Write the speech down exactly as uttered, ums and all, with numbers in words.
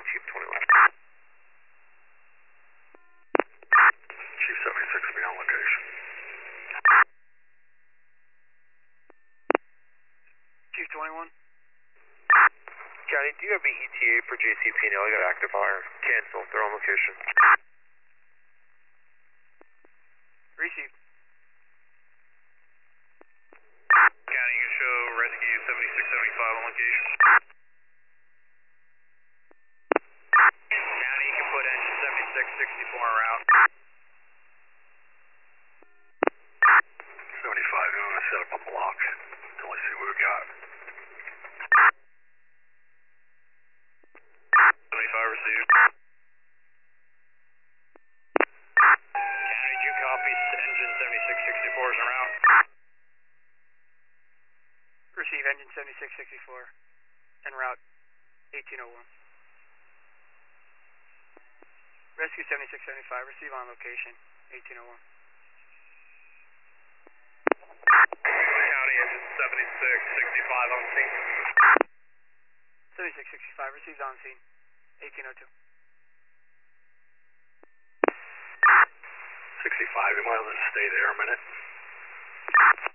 Chief twenty-one. Chief seventy-six will be on location. Chief twenty-one. County, do you have any E T A for J C P N L? I got active fire. Cancel. They're on location. Received. County, you show rescue seventy-six seventy-five on location. County, you can put engine seventy-six sixty-four en route. seventy-five, I'm going to set up a block until I see what we got. seventy-five received. County, did you copy engine seventy-six sixty-four is en route? Receive engine seventy-six sixty-four en route eighteen oh one. Rescue seventy-six seventy-five, receive on location eighteen oh one. County, engine seventy-six sixty-five on scene. seventy-six sixty-five, received on scene eighteen oh two. sixty-five, you might as well stay there a minute.